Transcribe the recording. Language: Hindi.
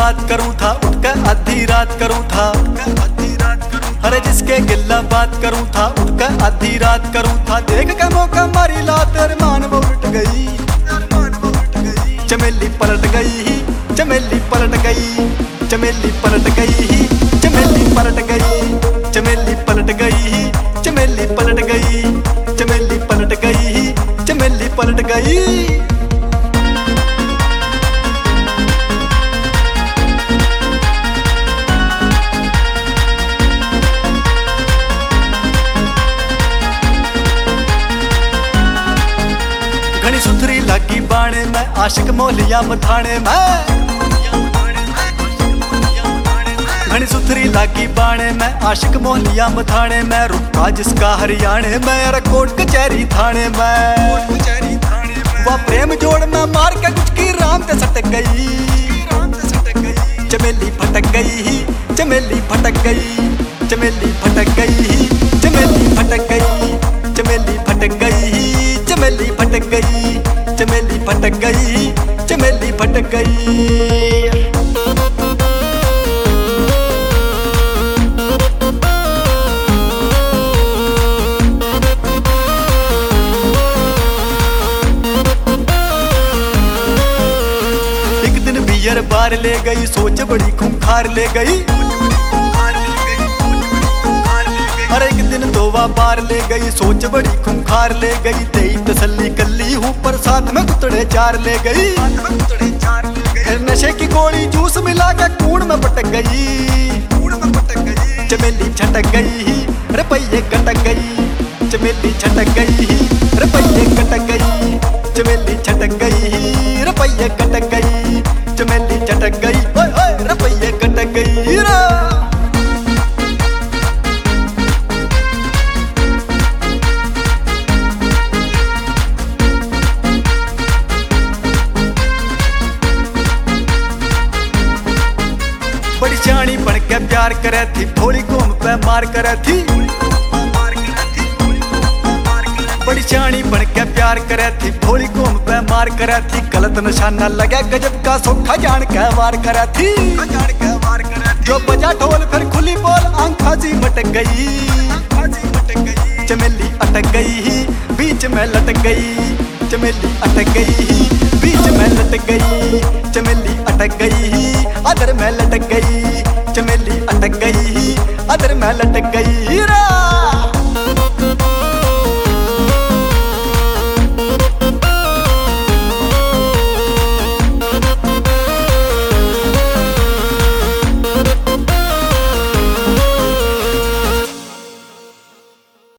बात करूं था, उठकर आधी रात करूं था। अरे जिसके गिल्ला बात करूं था, उठकर आधी रात करूं था। देख के मौका मारी लात अरमान वो उठ गई। चमेली पलट गई, चमेली पलट गई, चमेली पलट गई, चमेली पलट गई, चमेली पलट गई, चमेली पलट गई, चमेली पलट गई, चमेली पलट गई। घनी सुथरी लागी बाणे में, आशिक मोलिया मथाने में। घनी सुथरी लागी बाणे में, आशिक मोलिया मथाने में। रुका जिसका हरियाणे में, अरे कोट कचहरी थाने में। वह प्रेम जोड़ में मार के कुछ की राम ते सटक गई। चमेली फटक गई, चमेली फटक गई, चमेली फटक गई, चमेली फटक गई, चमेली फटक गई, चमेली फटक गई, चमेली फटक गई, चमेली फटक गई। एक दिन बियर बार ले गई, सोच बड़ी खूंखार ले गई। हर एक दिन दोवा बार ले गई, सोच बड़ी खूंखार ले गई। तेई तसल्ली कल्ली हूँ पर साथ में कुतड़े चार ले गई। फिर नशे की गोली जूस मिला के कूड़ में पटक गई। चमेली छटक गई, रुपये कटक गई। चमेली छटक गई, रुपये कटक गई। चमेली छटक गई, रुपये कटक गई। चमेली छटक गई, रुपये कटक गई। बड़ी शानी बन के प्यार करे थी, भोली घूम पे मार करे थी। बड़ी शानी बन के प्यार करे थी, भोली घूम पे मार करे थी। गलत निशाना लगे गजब का सोखा जान के वार करे थी। जो बजा ढोल फिर खुली बोल, आंखा जी मटक गई। चमेली अटक गई, बीच में लटक गई। चमेली अटक गई, बीच में लटक गई। चमेली अटक गई, अदर में लटक गई।